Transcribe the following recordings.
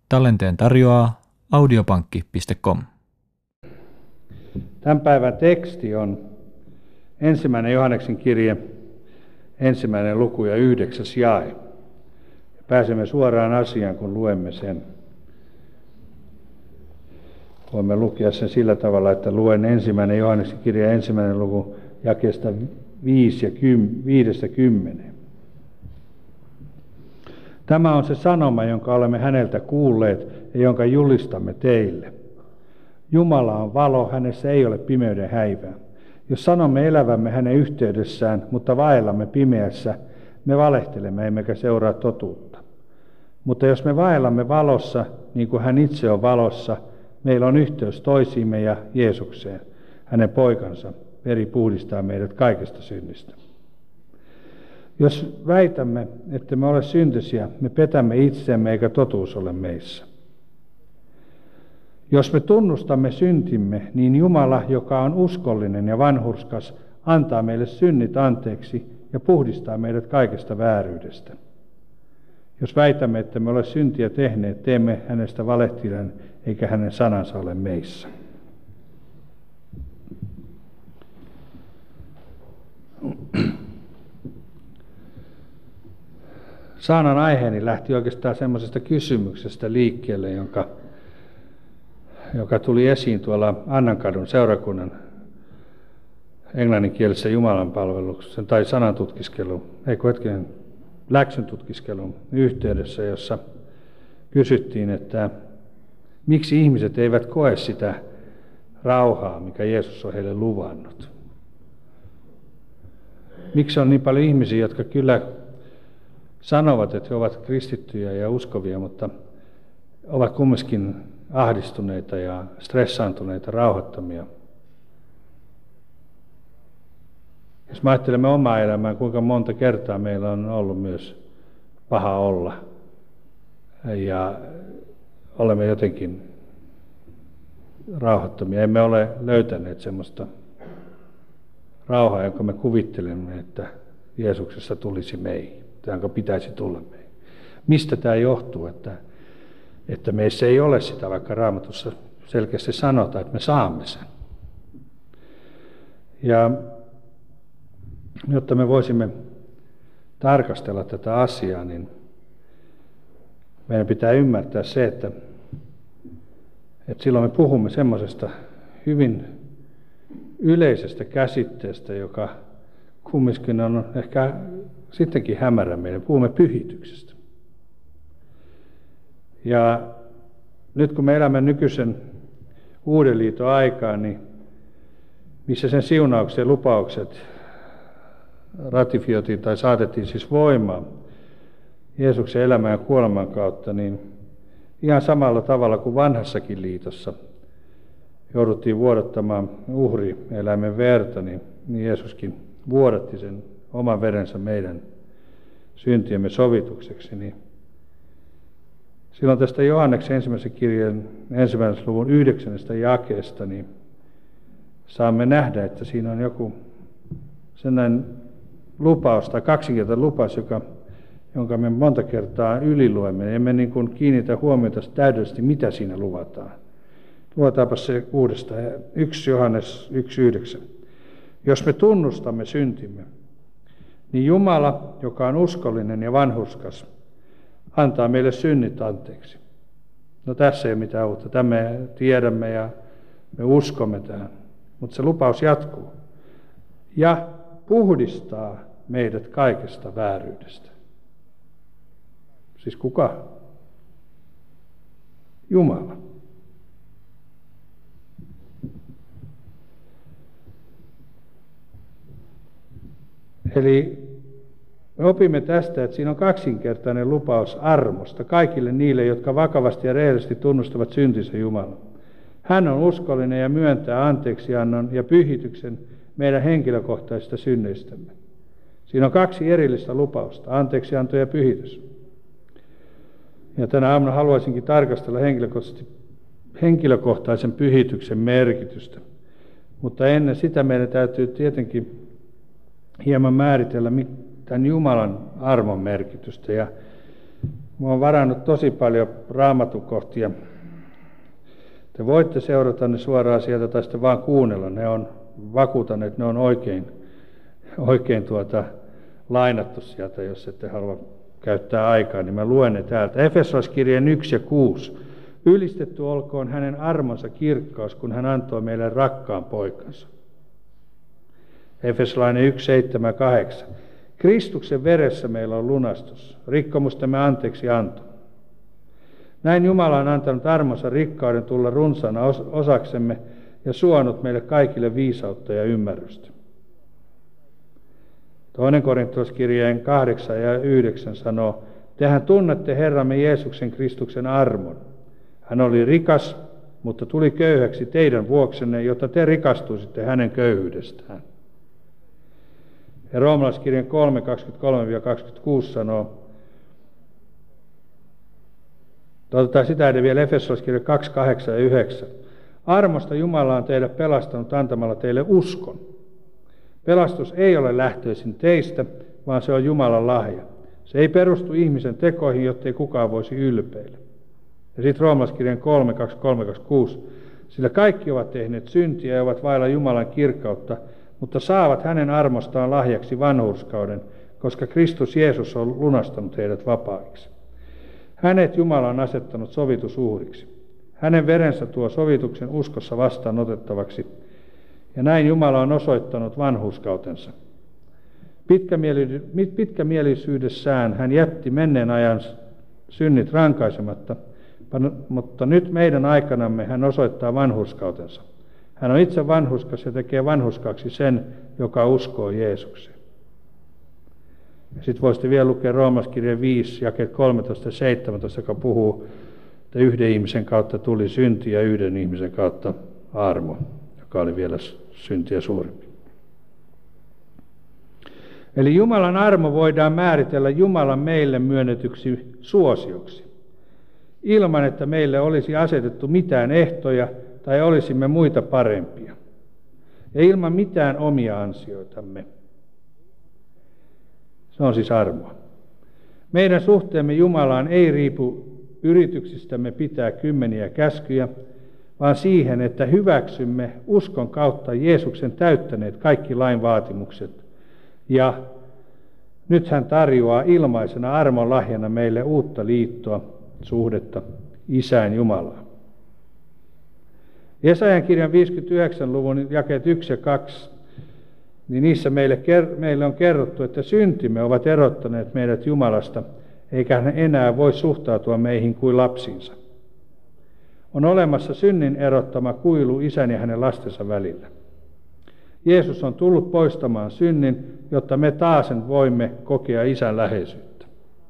Tallenteen tarjoaa audiopankki.com. Tämän päivän teksti on 1. Johanneksen kirje, 1. luku ja 9. jae. Pääsemme suoraan asiaan, kun luemme sen. Voimme lukea sen sillä tavalla, että luen 1. Johanneksen kirja, 1. luku jakeesta 5-10. Tämä on se sanoma, jonka olemme häneltä kuulleet ja jonka julistamme teille. Jumala on valo, hänessä ei ole pimeyden häivää. Jos sanomme elävämme hänen yhteydessään, mutta vaellamme pimeässä, me valehtelemme emmekä seuraa totuutta. Mutta jos me vaellamme valossa, niin kuin hän itse on valossa, meillä on yhteys toisiimme ja Jeesukseen, hänen poikansa. Veri puhdistaa meidät kaikesta synnistä. Jos väitämme, että me ole syntisiä, me petämme itseämme eikä totuus ole meissä. Jos me tunnustamme syntimme, niin Jumala, joka on uskollinen ja vanhurskas, antaa meille synnit anteeksi ja puhdistaa meidät kaikesta vääryydestä. Jos väitämme, että me ole syntiä tehneet, teemme hänestä valehtelijan, eikä hänen sanansa ole meissä. Saanan aiheeni lähti oikeastaan semmoisesta kysymyksestä liikkeelle, joka tuli esiin tuolla Annankadun seurakunnan englanninkielisessä jumalanpalveluksen tai läksyn tutkiskelun yhteydessä, jossa kysyttiin, että miksi ihmiset eivät koe sitä rauhaa, mikä Jeesus on heille luvannut. Miksi on niin paljon ihmisiä, jotka kyllä sanovat, että he ovat kristittyjä ja uskovia, mutta ovat kumminkin ahdistuneita ja stressaantuneita, rauhattomia. Jos me ajattelemme omaa elämää, kuinka monta kertaa meillä on ollut myös paha olla ja olemme jotenkin rauhattomia. Emme ole löytäneet semmoista rauhaa, jonka me kuvittelemme, että Jeesuksessa tulisi meihin, jonka pitäisi tulla meihin. Mistä tämä johtuu, että meissä ei ole sitä, vaikka Raamatussa selkeästi sanotaan, että me saamme sen. Ja jotta me voisimme tarkastella tätä asiaa, niin meidän pitää ymmärtää se, että silloin me puhumme semmoisesta hyvin yleisestä käsitteestä, joka kumminkin on ehkä sittenkin hämärä meille. Puhumme pyhityksestä. Ja nyt kun me elämme nykyisen uuden liiton aikaa, niin missä sen siunauksen lupaukset ratifioitiin tai saatettiin siis voimaan Jeesuksen elämän ja kuoleman kautta, niin ihan samalla tavalla kuin vanhassakin liitossa jouduttiin vuodattamaan uhrieläimen verta, niin Jeesuskin vuodatti sen oman verensä meidän syntiemme sovitukseksi. Niin silloin tästä Johanneksen ensimmäisen kirjeen 1. luvun 9. jakeesta niin saamme nähdä, että siinä on joku sellainen lupaus tai kaksinkertainen lupaus, jonka me monta kertaa yliluemme. Emme niin kuin kiinnitä huomiota täydellisesti, mitä siinä luvataan. Luetaanpa se uudestaan. 1 Johannes 1.9. Jos me tunnustamme syntimme, niin Jumala, joka on uskollinen ja vanhurskas, antaa meille synnit anteeksi. No tässä ei ole mitään uutta. Tämä me tiedämme ja me uskomme tähän. Mutta se lupaus jatkuu. Ja puhdistaa meidät kaikesta vääryydestä. Siis kuka? Jumala. Eli me opimme tästä, että siinä on kaksinkertainen lupaus armosta kaikille niille, jotka vakavasti ja rehellisesti tunnustavat syntinsä Jumalan. Hän on uskollinen ja myöntää anteeksiannon ja pyhityksen meidän henkilökohtaisista synneistämme. Siinä on 2 erillistä lupausta, anteeksianto ja pyhitys. Ja tänä aamuna haluaisinkin tarkastella henkilökohtaisen pyhityksen merkitystä. Mutta ennen sitä meidän täytyy tietenkin hieman määritellä tämän Jumalan armon merkitystä. Ja Mä oon varannut tosi paljon raamatukohtia. Te voitte seurata ne suoraan sieltä tai sitten vaan kuunnella. Ne on, vakuutan, että ne on oikein lainattu sieltä, jos ette halua käyttää aikaa, niin mä luen ne täältä. Efesolaiskirjeen 1 ja 6. Ylistetty olkoon hänen armonsa kirkkaus, kun hän antoi meille rakkaan poikansa. Efesolainen 1, 7 ja 8. Kristuksen veressä meillä on lunastus, rikkomustemme anteeksi anto. Näin Jumala on antanut armonsa rikkauden tulla runsaana osaksemme ja suonut meille kaikille viisautta ja ymmärrystä. 2. Korintolaiskirjeen 8 ja 9 sanoo, tehän tunnette Herramme Jeesuksen Kristuksen armon. Hän oli rikas, mutta tuli köyhäksi teidän vuoksenne, jotta te rikastuisitte hänen köyhyydestään. Ja Roomalaiskirjan 3, 23-26 sanoo, otetaan sitä edes vielä Efesolaiskirja 2, 8 ja 9. Armosta Jumala on teidät pelastanut antamalla teille uskon. Pelastus ei ole lähtöisin teistä, vaan se on Jumalan lahja. Se ei perustu ihmisen tekoihin, jottei kukaan voisi ylpeillä. Ja sitten Roomalaiskirjan 3, 23, 26. Sillä kaikki ovat tehneet syntiä ja ovat vailla Jumalan kirkkautta, mutta saavat hänen armostaan lahjaksi vanhurskauden, koska Kristus Jeesus on lunastanut heidät vapaiksi. Hänet Jumala on asettanut sovitusuhriksi. Hänen verensä tuo sovituksen uskossa vastaanotettavaksi, ja näin Jumala on osoittanut vanhurskautensa. Pitkämielisyydessään hän jätti menneen ajan synnit rankaisematta, mutta nyt meidän aikanamme hän osoittaa vanhurskautensa. Hän on itse vanhurskas ja tekee vanhurskaaksi sen, joka uskoo Jeesukseen. Ja sitten voisitte vielä lukea Roomalaiskirjan 5, jakeet 13 ja 17, joka puhuu, että yhden ihmisen kautta tuli synti ja yhden ihmisen kautta armo, joka oli vielä syntiä suurempi. Eli Jumalan armo voidaan määritellä Jumalan meille myönnetyksi suosioksi, ilman että meille olisi asetettu mitään ehtoja tai olisimme muita parempia, ja ilman mitään omia ansioitamme. Se on siis armoa. Meidän suhteemme Jumalaan ei riipu yrityksistämme pitää 10 käskyjä, vaan siihen, että hyväksymme uskon kautta Jeesuksen täyttäneet kaikki lain vaatimukset. Ja nyt hän tarjoaa ilmaisena armon lahjana meille uutta liittoa, suhdetta Isään Jumalaan. Jesajan kirjan 59 luvun jakeet 1 ja 2, niin niissä meille on kerrottu, että syntimme ovat erottaneet meidät Jumalasta, eikä hän enää voi suhtautua meihin kuin lapsiinsa. On olemassa synnin erottama kuilu isän ja hänen lastensa välillä. Jeesus on tullut poistamaan synnin, jotta me taasen voimme kokea isän läheisyyttä.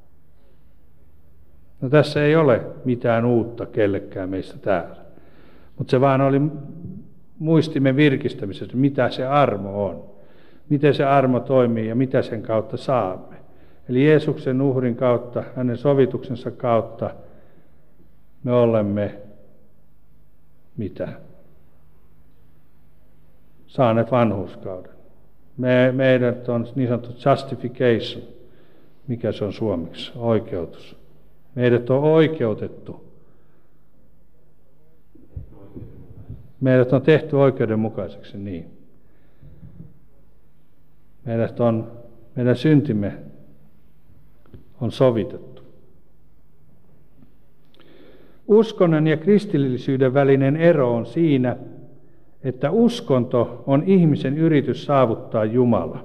No tässä ei ole mitään uutta kellekään meistä täällä, mutta se vaan oli muistimme virkistämisessä, mitä se armo on, miten se armo toimii ja mitä sen kautta saamme. Eli Jeesuksen uhrin kautta, hänen sovituksensa kautta me olemme mitä? Saaneet vanhurskauden. Meidät on niin sanottu justification. Mikä se on suomeksi? Oikeutus. Meidät on oikeutettu. Meidät on tehty oikeudenmukaiseksi niin. Meidän syntimme on sovitettu. Uskonnon ja kristillisyyden välinen ero on siinä, että uskonto on ihmisen yritys saavuttaa Jumala.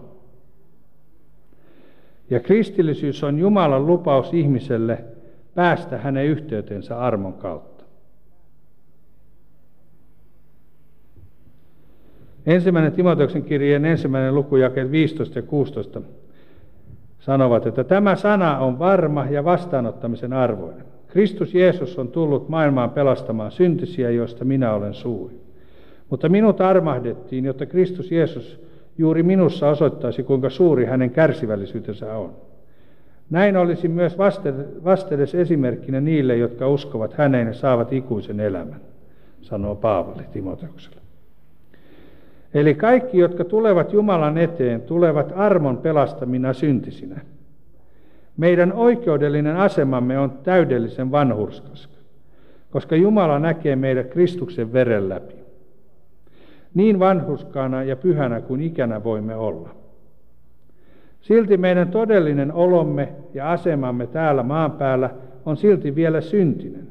Ja kristillisyys on Jumalan lupaus ihmiselle päästä hänen yhteytensä armon kautta. 1. Timoteuksen kirjeen 1. luku jakeet 15 ja 16 sanovat, että tämä sana on varma ja vastaanottamisen arvoinen. Kristus Jeesus on tullut maailmaan pelastamaan syntisiä, joista minä olen suuri. Mutta minut armahdettiin, jotta Kristus Jeesus juuri minussa osoittaisi, kuinka suuri hänen kärsivällisyytensä on. Näin olisi myös vastedes esimerkkinä niille, jotka uskovat häneen ja saavat ikuisen elämän, sanoo Paavali Timoteukselle. Eli kaikki, jotka tulevat Jumalan eteen, tulevat armon pelastamina syntisinä. Meidän oikeudellinen asemamme on täydellisen vanhurskas, koska Jumala näkee meidät Kristuksen veren läpi. Niin vanhurskaana ja pyhänä kuin ikänä voimme olla. Silti meidän todellinen olomme ja asemamme täällä maan päällä on silti vielä syntinen.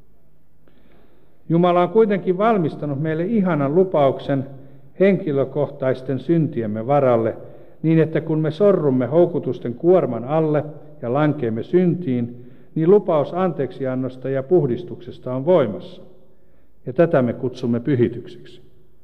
Jumala on kuitenkin valmistanut meille ihanan lupauksen henkilökohtaisten syntiemme varalle, niin että kun me sorrumme houkutusten kuorman alle ja lankeemme syntiin, niin lupaus anteeksiannosta ja puhdistuksesta on voimassa. Ja tätä me kutsumme pyhitykseksi.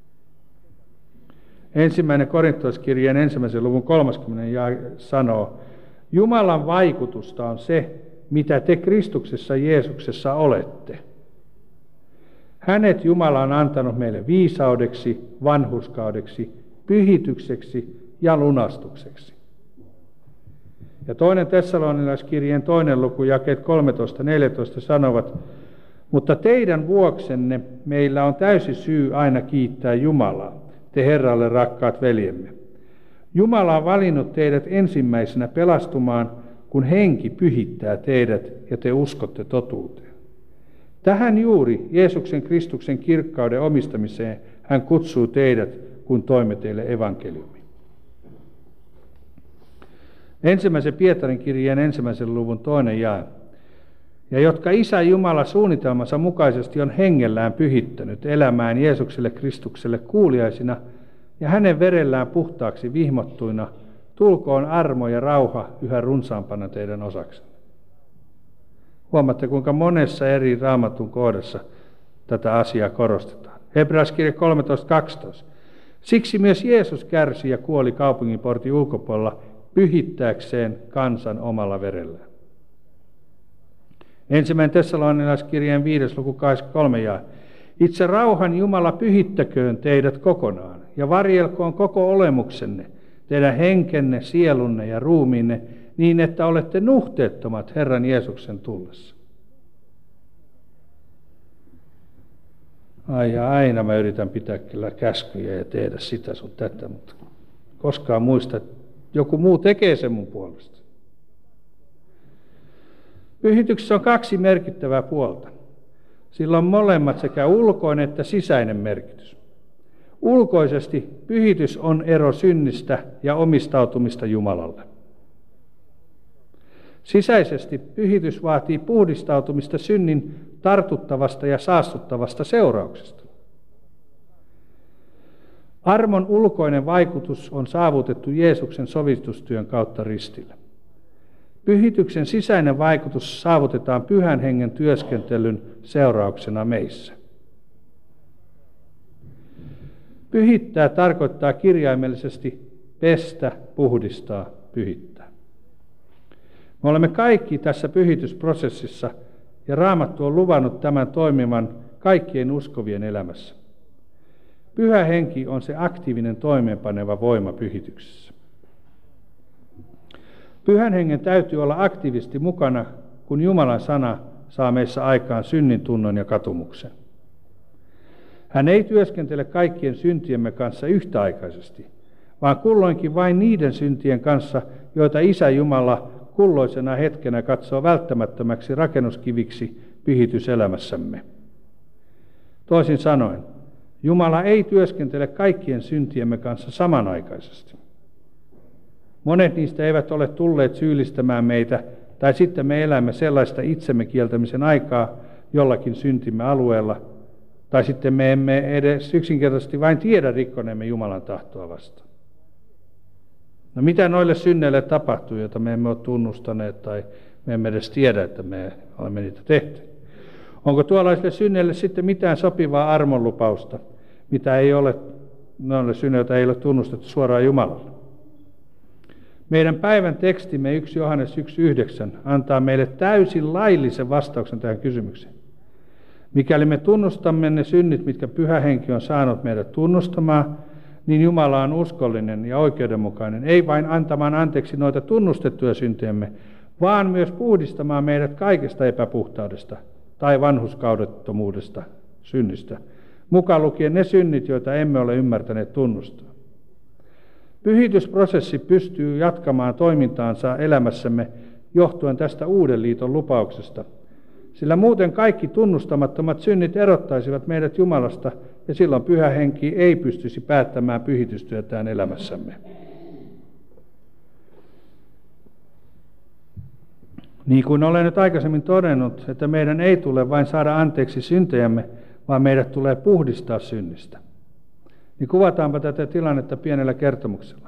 1. Korintolaiskirjeen 1. luvun 30 sanoo, Jumalan vaikutusta on se, mitä te Kristuksessa Jeesuksessa olette. Hänet Jumala on antanut meille viisaudeksi, vanhurskaudeksi, pyhitykseksi ja lunastukseksi. Ja 2. Tessalonilaiskirjeen 2. luku jakeet 13-14 sanovat, mutta teidän vuoksenne meillä on täysi syy aina kiittää Jumalaa, te Herralle rakkaat veljemme. Jumala on valinnut teidät ensimmäisenä pelastumaan, kun henki pyhittää teidät ja te uskotte totuuteen. Tähän juuri Jeesuksen Kristuksen kirkkauden omistamiseen hän kutsuu teidät, kun toimme teille evankeliumi. 1. Pietarin kirjeen 1. luvun 2. jae. Ja jotka Isä Jumala suunnitelmansa mukaisesti on hengellään pyhittänyt elämään Jeesukselle Kristukselle kuuliaisina ja hänen verellään puhtaaksi vihmottuina, tulkoon armo ja rauha yhä runsaampana teidän osaksenne. Huomaatte, kuinka monessa eri Raamatun kohdassa tätä asiaa korostetaan. Hebrealaiskirje 13.12. Siksi myös Jeesus kärsi ja kuoli kaupungin portin ulkopuolella pyhittääkseen kansan omalla verellään. 1. Tessalonilaiskirjeen 5. luku 23 jae. Itse rauhan Jumala pyhittäköön teidät kokonaan ja varjelkoon koko olemuksenne, teidän henkenne, sielunne ja ruumiinne, niin että olette nuhteettomat Herran Jeesuksen tullessa. Aina mä yritän pitää kyllä käskyjä ja tehdä sitä sun tätä, mutta koskaan muista, että joku muu tekee sen mun puolesta. Pyhityksessä on 2 merkittävää puolta. Sillä on molemmat sekä ulkoinen että sisäinen merkitys. Ulkoisesti pyhitys on ero synnistä ja omistautumista Jumalalle. Sisäisesti pyhitys vaatii puhdistautumista synnin tartuttavasta ja saastuttavasta seurauksesta. Armon ulkoinen vaikutus on saavutettu Jeesuksen sovitustyön kautta ristillä. Pyhityksen sisäinen vaikutus saavutetaan Pyhän Hengen työskentelyn seurauksena meissä. Pyhittää tarkoittaa kirjaimellisesti pestä, puhdistaa, pyhittää. Me olemme kaikki tässä pyhitysprosessissa ja Raamattu on luvannut tämän toimivan kaikkien uskovien elämässä. Pyhä Henki on se aktiivinen toimeenpaneva voima pyhityksessä. Pyhän Hengen täytyy olla aktiivisesti mukana, kun Jumalan sana saa meissä aikaan synnin tunnon ja katumuksen. Hän ei työskentele kaikkien syntiemme kanssa yhtäaikaisesti, vaan kulloinkin vain niiden syntien kanssa, joita Isä Jumala kulloisena hetkenä katsoo välttämättömäksi rakennuskiviksi pyhityselämässämme. Toisin sanoen, Jumala ei työskentele kaikkien syntiemme kanssa samanaikaisesti. Monet niistä eivät ole tulleet syyllistämään meitä, tai sitten me elämme sellaista itsemme kieltämisen aikaa jollakin syntimme alueella, tai sitten me emme edes yksinkertaisesti vain tiedä rikkoneemme Jumalan tahtoa vastaan. No mitä noille synneille tapahtuu, joita me emme ole tunnustaneet tai me emme edes tiedä, että me olemme niitä tehty? Onko tuollaisille synneille sitten mitään sopivaa armonlupausta, mitä ei ole, noille synneille ei ole tunnustettu suoraan Jumalalla? Meidän päivän tekstimme 1 Johannes 1.9 antaa meille täysin laillisen vastauksen tähän kysymykseen. Mikäli me tunnustamme ne synnit, mitkä Pyhä Henki on saanut meidät tunnustamaan, niin Jumala on uskollinen ja oikeudenmukainen, ei vain antamaan anteeksi noita tunnustettuja syntejämme, vaan myös puhdistamaan meidät kaikesta epäpuhtaudesta tai vanhurskaudettomuudesta, synnistä, mukaan lukien ne synnit, joita emme ole ymmärtäneet tunnustaa. Pyhitysprosessi pystyy jatkamaan toimintaansa elämässämme johtuen tästä uuden liiton lupauksesta. Sillä muuten kaikki tunnustamattomat synnit erottaisivat meidät Jumalasta, ja silloin Pyhä Henki ei pystyisi päättämään pyhitystyötään elämässämme. Niin kuin olen nyt aikaisemmin todennut, että meidän ei tule vain saada anteeksi syntejämme, vaan meidät tulee puhdistaa synnistä. Niin kuvataanpa tätä tilannetta pienellä kertomuksella.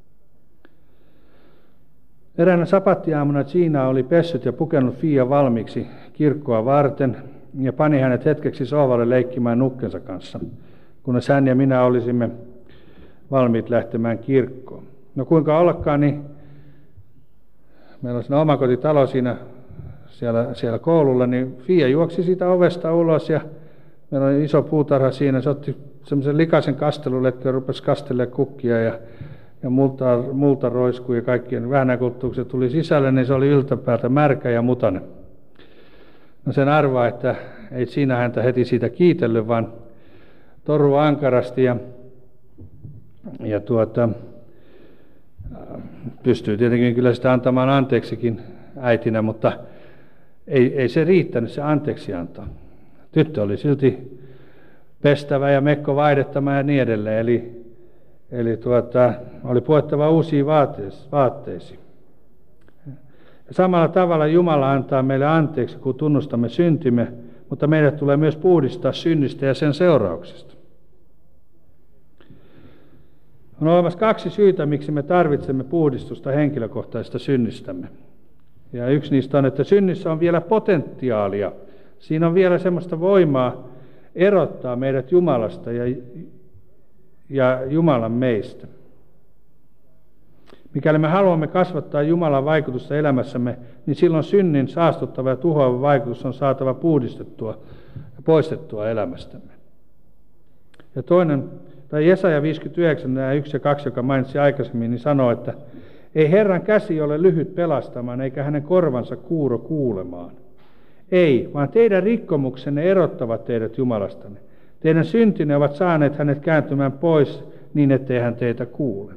Eräänä sapattiaamuna Gina oli pessyt ja pukenut Fia valmiiksi kirkkoa varten ja pani hänet hetkeksi sohvalle leikkimään nukkensa kanssa, kunnes hän ja minä olisimme valmiit lähtemään kirkkoon. No kuinka ollakaan, niin meillä on siinä omakotitalo siellä koululla, niin Fia juoksi siitä ovesta ulos ja meillä oli iso puutarha siinä. Se otti semmoisen likaisen kasteluletken ja rupesi kastelemaan kukkia ja multa roiskui ja kaikkien vähän kuluttua, kun se tuli sisälle, niin se oli yltäpäältä märkä ja mutainen. No sen arvaa, että ei siinä häntä heti siitä kiitellyt, vaan torua ankarasti ja pystyy tietenkin kyllä sitä antamaan anteeksikin äitinä, mutta ei se riittänyt se anteeksi antaa. Tyttö oli silti pestävä ja mekko vaihdettama ja niin edelleen, eli oli puettava uusiin vaatteisiin. Ja samalla tavalla Jumala antaa meille anteeksi, kun tunnustamme syntimme, mutta meidät tulee myös puhdistaa synnistä ja sen seurauksista. On olemassa 2 syytä, miksi me tarvitsemme puhdistusta henkilökohtaisesta synnistämme. Ja yksi niistä on, että synnissä on vielä potentiaalia. Siinä on vielä semmoista voimaa erottaa meidät Jumalasta ja Jumalan meistä. Mikäli me haluamme kasvattaa Jumalan vaikutusta elämässämme, niin silloin synnin saastuttava ja tuhoava vaikutus on saatava puhdistettua ja poistettua elämästämme. Ja toinen, tai Jesaja 59, 1 ja 2, joka mainitsin aikaisemmin, niin sanoo, että ei Herran käsi ole lyhyt pelastamaan, eikä hänen korvansa kuuro kuulemaan. Ei, vaan teidän rikkomuksenne erottavat teidät Jumalastanne. Teidän syntinne ovat saaneet hänet kääntymään pois niin, ettei hän teitä kuule.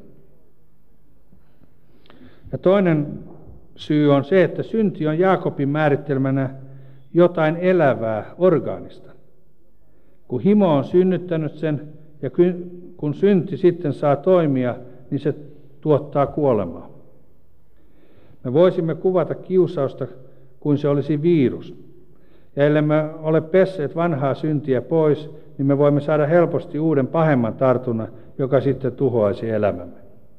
Ja toinen syy on se, että synti on Jaakobin määrittelemänä jotain elävää, orgaanista. Kun himo on synnyttänyt sen ja kun synti sitten saa toimia, niin se tuottaa kuolemaa. Me voisimme kuvata kiusausta kuin se olisi virus. Ja ellei me ole pesseet vanhaa syntiä pois, niin me voimme saada helposti uuden pahemman tartunnan, joka sitten tuhoaisi elämämme.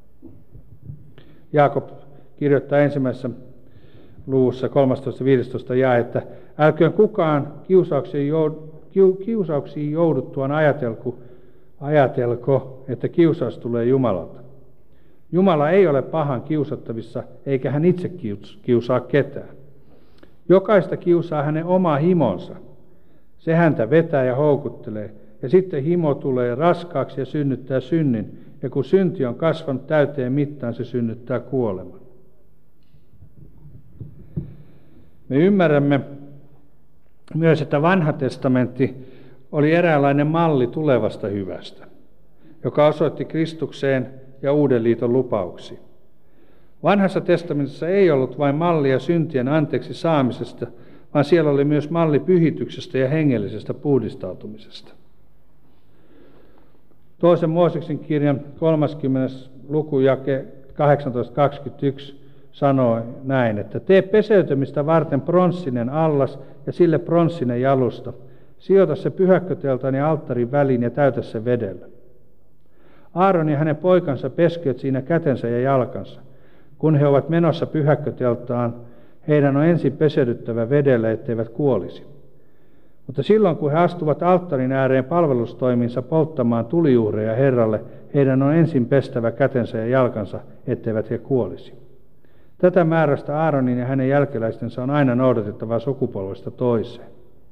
Jaakob kirjoittaa ensimmäisessä luvussa 13.15 jae, että älköön kukaan kiusauksiin jouduttuaan ajatelko, että kiusaus tulee Jumalalta. Jumala ei ole pahan kiusattavissa, eikä hän itse kiusaa ketään. Jokaista kiusaa hänen oma himonsa. Se häntä vetää ja houkuttelee, ja sitten himo tulee raskaaksi ja synnyttää synnin, ja kun synti on kasvanut täyteen mittaan, se synnyttää kuoleman. Me ymmärrämme myös, että Vanha testamentti oli eräänlainen malli tulevasta hyvästä, joka osoitti Kristukseen ja uuden liiton lupauksiin. Vanhassa testamentissa ei ollut vain mallia syntien anteeksi saamisesta, vaan siellä oli myös malli pyhityksestä ja hengellisestä puhdistautumisesta. Toisen Mooseksen kirjan 30. luku jake 18.21 sanoo näin, että tee peseytymistä varten pronssinen allas ja sille pronssinen jalusta. Sijoita se pyhäkköteltaan ja alttarin väliin ja täytä se vedellä. Aaron ja hänen poikansa peskööt siinä kätensä ja jalkansa. Kun he ovat menossa pyhäkköteltaan, heidän on ensin peseydyttävä vedellä, etteivät kuolisi. Mutta silloin, kun he astuvat alttarin ääreen palvelustoiminsa polttamaan tuliuhreja Herralle, heidän on ensin pestävä kätensä ja jalkansa, etteivät he kuolisi. Tätä määrästä Aaronin ja hänen jälkeläistensä on aina noudatettava sukupolvesta toiseen.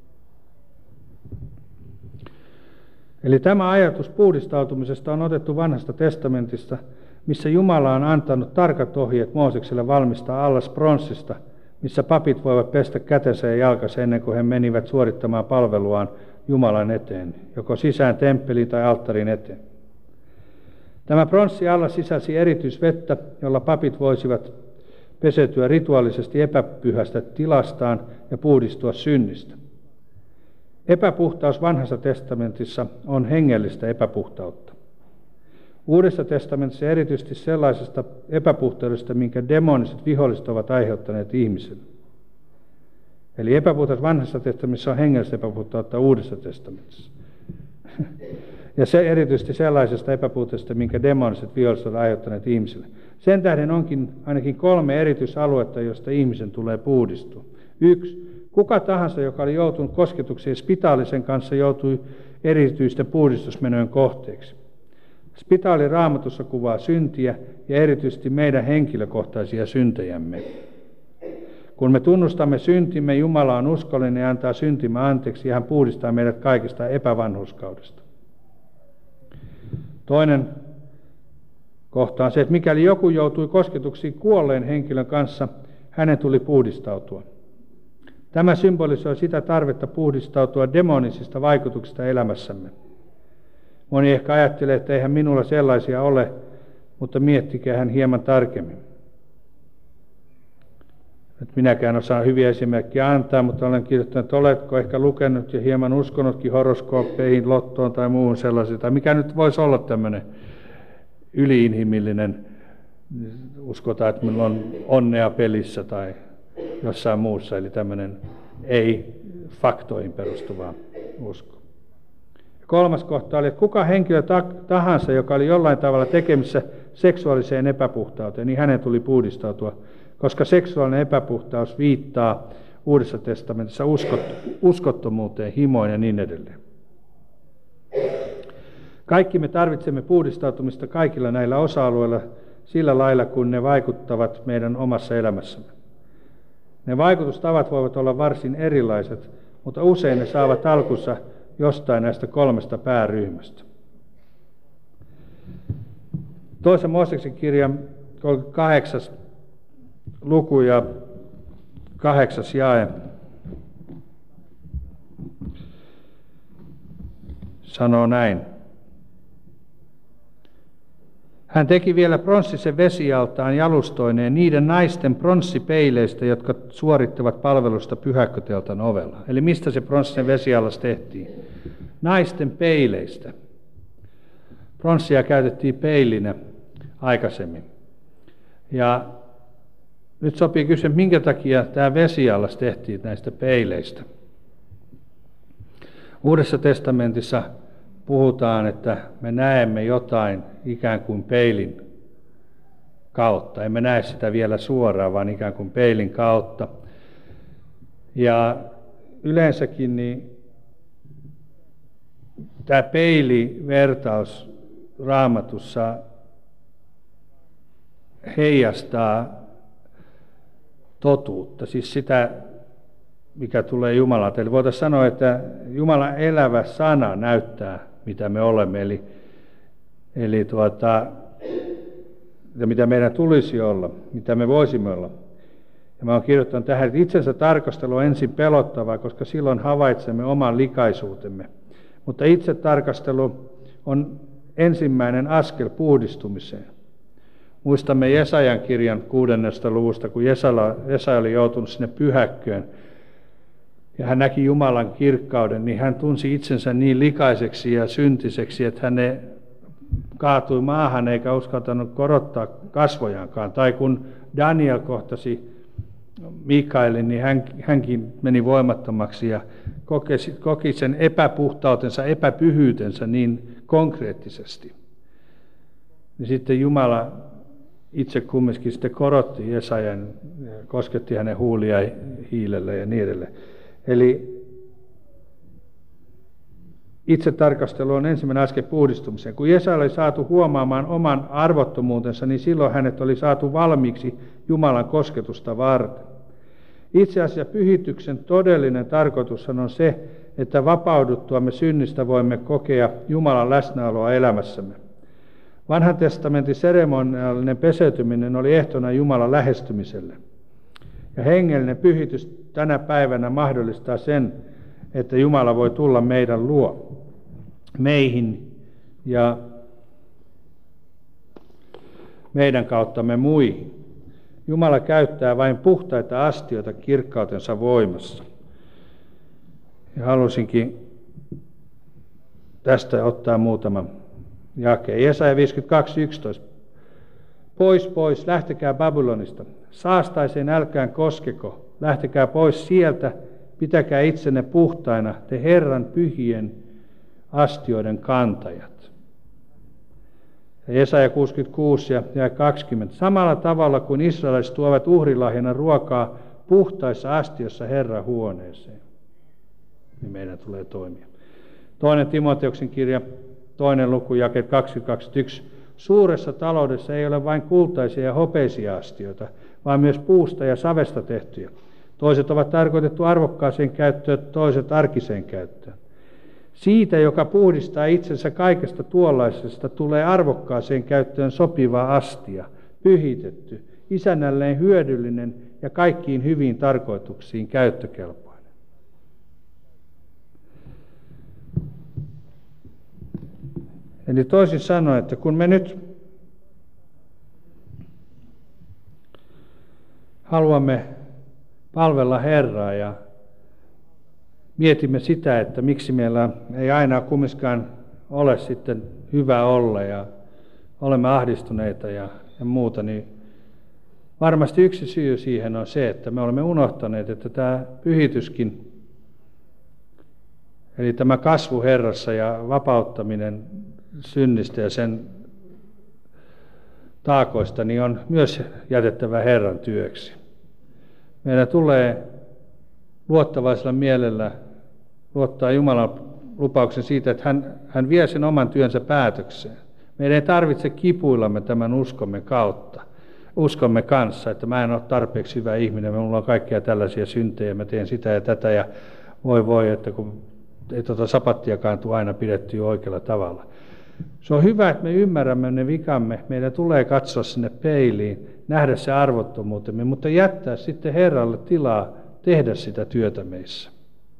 Eli tämä ajatus puhdistautumisesta on otettu Vanhasta testamentista, missä Jumala on antanut tarkat ohjeet Moosekselle valmistaa allas pronssista, missä papit voivat pestä kätensä ja jalkansa ennen kuin he menivät suorittamaan palveluaan Jumalan eteen, joko sisään temppeliin tai alttarin eteen. Tämä pronssi allas sisälsi erityisvettä, jolla papit voisivat pesetyä rituaalisesti epäpyhästä tilastaan ja puhdistua synnistä. Epäpuhtaus Vanhassa testamentissa on hengellistä epäpuhtautta. Uudessa testamentissa erityisesti sellaisesta epäpuhtaudesta, minkä demoniset viholliset ovat aiheuttaneet ihmiselle. Eli epäpuhtaus Vanhassa testamentissa on hengellistä epäpuhtautta Uudessa testamentissa. Ja se erityisesti sellaisesta epäpuhtaudesta, minkä demoniset viholliset ovat aiheuttaneet ihmiselle. Sen tähden onkin ainakin 3 erityisaluetta, joista ihmisen tulee puhdistua. 1. Kuka tahansa, joka oli joutunut kosketukseen spitaalisen kanssa, joutui erityisten puhdistusmenojen kohteeksi. Spitaali Raamatussa kuvaa syntiä ja erityisesti meidän henkilökohtaisia syntejämme. Kun me tunnustamme syntimme, Jumala on uskollinen ja antaa syntimme anteeksi ja hän puhdistaa meidät kaikesta epävanhurskaudesta. Toinen kohta on se, että mikäli joku joutui kosketuksiin kuolleen henkilön kanssa, hänen tuli puhdistautua. Tämä symbolisoi sitä tarvetta puhdistautua demonisista vaikutuksista elämässämme. Moni ehkä ajattelee, että eihän minulla sellaisia ole, mutta miettikää hän hieman tarkemmin. Nyt minäkään osaan hyviä esimerkkejä antaa, mutta olen kirjoittanut, että oletko ehkä lukenut ja hieman uskonutkin horoskooppeihin, lottoon tai muuhun sellaisiin, tai mikä nyt voisi olla tämmöinen yliinhimillinen, uskotaan, että minulla on onnea pelissä tai jossain muussa, eli tämmöinen ei faktoihin perustuvaa usko. 3. kohta oli, että kuka henkilö tahansa, joka oli jollain tavalla tekemissä seksuaaliseen epäpuhtauteen, niin hänen tuli puhdistautua, koska seksuaalinen epäpuhtaus viittaa Uudessa testamentissa uskottomuuteen, himoon ja niin edelleen. Kaikki me tarvitsemme puhdistautumista kaikilla näillä osa-alueilla sillä lailla, kun ne vaikuttavat meidän omassa elämässämme. Ne vaikutustavat voivat olla varsin erilaiset, mutta usein ne saavat alkunsa jostain näistä 3 pääryhmästä. 2. Mooseksen kirjan 8. luku ja 8. jae sanoo näin. Hän teki vielä pronssisen vesialtaan jalustoineen niiden naisten pronssipeileistä, jotka suorittavat palvelusta pyhäkköteltan ovella. Eli mistä se pronssisen vesiallas tehtiin? Naisten peileistä. Pronssia käytettiin peilinä aikaisemmin. Ja nyt sopii kysyä, minkä takia tämä vesiallas tehtiin näistä peileistä. Uudessa testamentissa puhutaan, että me näemme jotain ikään kuin peilin kautta. Emme näe sitä vielä suoraan, vaan ikään kuin peilin kautta. Ja yleensäkin niin tämä peilivertaus Raamatussa heijastaa totuutta, siis sitä, mikä tulee Jumalalta. Eli voitaisiin sanoa, että Jumalan elävä sana näyttää, mitä me olemme, eli mitä meidän tulisi olla, mitä me voisimme olla. Ja mä olen kirjoittanut tähän, että itsensä tarkastelu on ensin pelottavaa, koska silloin havaitsemme oman likaisuutemme. Mutta itse tarkastelu on ensimmäinen askel puhdistumiseen. Muistamme Jesajan kirjan 6. luvusta, kun Jesaja oli joutunut sinne pyhäkköön ja hän näki Jumalan kirkkauden, niin hän tunsi itsensä niin likaiseksi ja syntiseksi, että hän kaatui maahan eikä uskaltanut korottaa kasvojaankaan. Tai kun Daniel kohtasi Mikaelin, niin hänkin meni voimattomaksi ja koki sen epäpuhtautensa, epäpyhyytensä niin konkreettisesti. Ja sitten Jumala itse kumminkin sitten korotti Jesajan, kosketti hänen huulia hiilelle ja niin edelleen. Eli itse tarkastelu on ensimmäinen askel puhdistumiseen. Kun Jesaja oli saatu huomaamaan oman arvottomuutensa, niin silloin hänet oli saatu valmiiksi Jumalan kosketusta varten. Itse asiassa pyhityksen todellinen tarkoitus on se, että vapauduttuamme synnistä voimme kokea Jumalan läsnäoloa elämässämme. Vanhan testamentin seremoniallinen peseytyminen oli ehtona Jumalan lähestymiselle. Ja hengellinen pyhitys tänä päivänä mahdollistaa sen, että Jumala voi tulla meidän luo, meihin ja meidän kauttamme muihin. Jumala käyttää vain puhtaita astioita kirkkautensa voimassa. Ja halusinkin tästä ottaa muutaman jakeen. Jesaja 52:11. Pois, pois, lähtekää Babylonista. Saastaiseen älkään koskeko. Lähtekää pois sieltä, pitäkää itsenne puhtaina, te Herran pyhien astioiden kantajat. Ja Jesaja 66 ja 20. Samalla tavalla kuin israelilaiset tuovat uhrilahjana ruokaa puhtaissa astioissa Herran huoneeseen, niin meidän tulee toimia. Toinen Timoteuksen kirja, 2. luku, jakeet 20-21. Suuressa taloudessa ei ole vain kultaisia ja hopeisia astioita, vaan myös puusta ja savesta tehtyjä. Toiset ovat tarkoitettu arvokkaaseen käyttöön, toiset arkiseen käyttöön. Siitä, joka puhdistaa itsensä kaikesta tuollaisesta, tulee arvokkaaseen käyttöön sopiva astia, pyhitetty, isännälleen hyödyllinen ja kaikkiin hyviin tarkoituksiin käyttökelpoinen. Eli toisin sanoen, että kun me nyt haluamme palvella Herraa ja mietimme sitä, että miksi meillä ei aina kumminkaan ole sitten hyvä olla ja olemme ahdistuneita ja muuta, niin varmasti yksi syy siihen on se, että me olemme unohtaneet, että tämä pyhityskin, eli tämä kasvu Herrassa ja vapauttaminen synnistä ja sen taakoista, niin on myös jätettävä Herran työksi. Meidän tulee luottavaisella mielellä luottaa Jumalan lupauksen siitä, että hän vie sen oman työnsä päätökseen. Meidän ei tarvitse kipuillamme tämän uskomme kanssa, että mä en ole tarpeeksi hyvä ihminen, minulla on kaikkia tällaisia syntejä, mä teen sitä ja tätä ja voi, että kun ei sapattiakaan tule aina pidettyä oikealla tavalla. Se on hyvä, että me ymmärrämme ne vikamme, meidän tulee katsoa sinne peiliin, nähdä se arvottomuutemme, mutta jättää sitten Herralle tilaa tehdä sitä työtä meissä.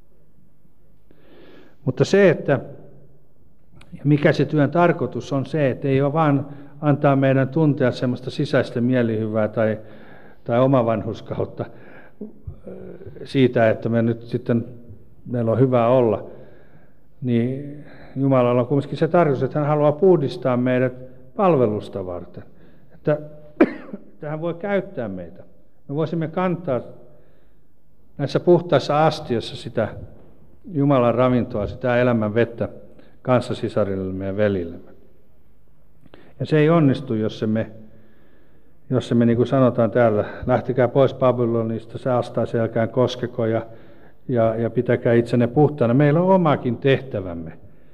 Mutta se, että mikä se työn tarkoitus on se, että ei ole vaan antaa meidän tuntea semmoista sisäistä mielihyvää tai omavanhuskautta siitä, että me nyt sitten meillä on hyvä olla, niin Jumalalla on kuitenkin se tarkoitus, että hän haluaa puhdistaa meidät palvelusta varten. Että hän voi käyttää meitä. Me voisimme kantaa näissä puhtaissa astioissa sitä Jumalan ravintoa, sitä elämän vettä kanssasisarillemme ja velillemme. Ja se ei onnistu, jos emme niin kuin sanotaan täällä, lähtekää pois Babylonista, saastaa selkään koskeko ja pitäkää itsenne puhtaana. Meillä on omakin tehtävämme.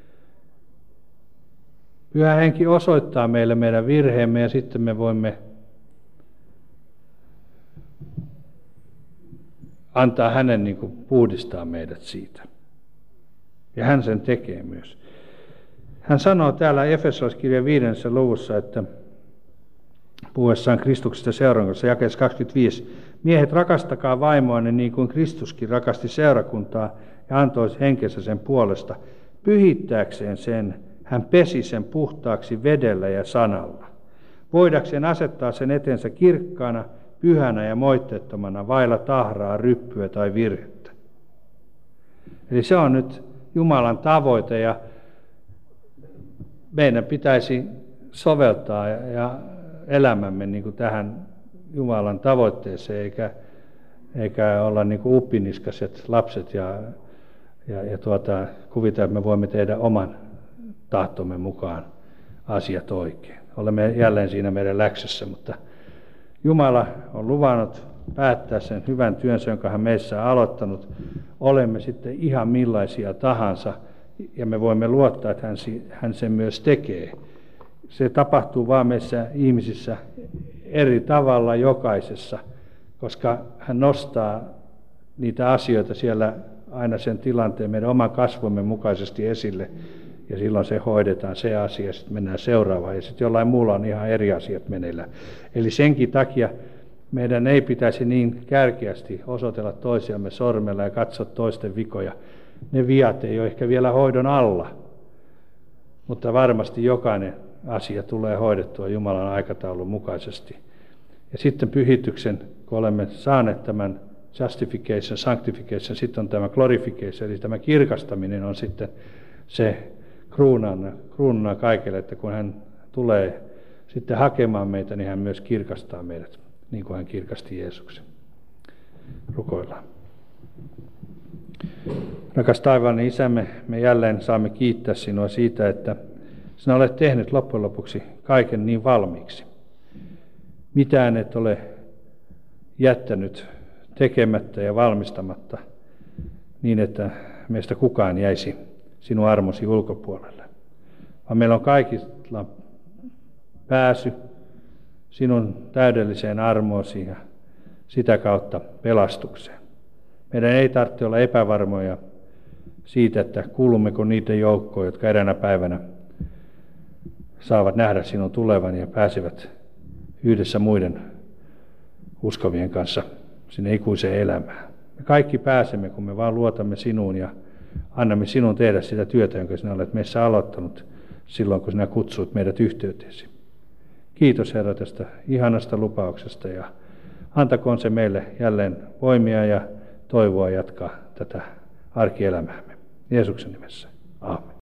Pyhä Henki osoittaa meille meidän virheemme ja sitten me voimme antaa hänen niin kuin puhdistaa meidät siitä. Ja hän sen tekee myös. Hän sanoo täällä Efesolaiskirjan 5. luvussa, että puhuessaan Kristuksesta seurakunnassa, jakeessa 25, miehet rakastakaa vaimoanne niin kuin Kristuskin rakasti seurakuntaa ja antoi henkensä sen puolesta. Pyhittääkseen sen, hän pesi sen puhtaaksi vedellä ja sanalla. Voidakseen asettaa sen etensä kirkkaana, pyhänä ja moitteettomana, vailla tahraa, ryppyä tai virhettä. Eli se on nyt Jumalan tavoite ja meidän pitäisi soveltaa ja elämämme niin kuin tähän Jumalan tavoitteeseen, eikä olla niin kuin uppiniskaset lapset ja kuvitella, että me voimme tehdä oman tahtomme mukaan asiat oikein. Olemme jälleen siinä meidän läksyssä, mutta Jumala on luvannut päättää sen hyvän työnsä, jonka hän meissä on aloittanut. Olemme sitten ihan millaisia tahansa ja me voimme luottaa, että hän sen myös tekee. Se tapahtuu vaan meissä ihmisissä eri tavalla jokaisessa, koska hän nostaa niitä asioita siellä aina sen tilanteen meidän oman kasvomme mukaisesti esille. Ja silloin se hoidetaan se asia, sitten mennään seuraavaan ja sitten jollain muulla on ihan eri asiat meneillään. Eli senkin takia meidän ei pitäisi niin kärkeästi osoitella toisiamme sormella ja katsoa toisten vikoja. Ne viat ei ole ehkä vielä hoidon alla, mutta varmasti jokainen asia tulee hoidettua Jumalan aikataulun mukaisesti. Ja sitten pyhityksen, kun olemme saaneet tämän justification, sanctification, sitten on tämä glorification, eli tämä kirkastaminen on sitten se kruununa kaikille, että kun hän tulee sitten hakemaan meitä, niin hän myös kirkastaa meidät, niin kuin hän kirkasti Jeesuksen. Rukoillaan. Rakas taivaallinen Isämme, me jälleen saamme kiittää sinua siitä, että sinä olet tehnyt loppujen lopuksi kaiken niin valmiiksi. Mitään et ole jättänyt tekemättä ja valmistamatta niin, että meistä kukaan jäisi sinun armosi ulkopuolelle. Vaan meillä on kaikilla pääsy sinun täydelliseen armoosi ja sitä kautta pelastukseen. Meidän ei tarvitse olla epävarmoja siitä, että kuulummeko niiden joukkoon, jotka eräänä päivänä saavat nähdä sinun tulevan ja pääsevät yhdessä muiden uskovien kanssa sinne ikuiseen elämään. Me kaikki pääsemme, kun me vaan luotamme sinuun ja annamme sinun tehdä sitä työtä, jonka sinä olet meissä aloittanut silloin, kun sinä kutsuit meidät yhteyteesi. Kiitos Herra tästä ihanasta lupauksesta ja antakoon se meille jälleen voimia ja toivoa jatkaa tätä arkielämäämme. Jeesuksen nimessä. Aamen.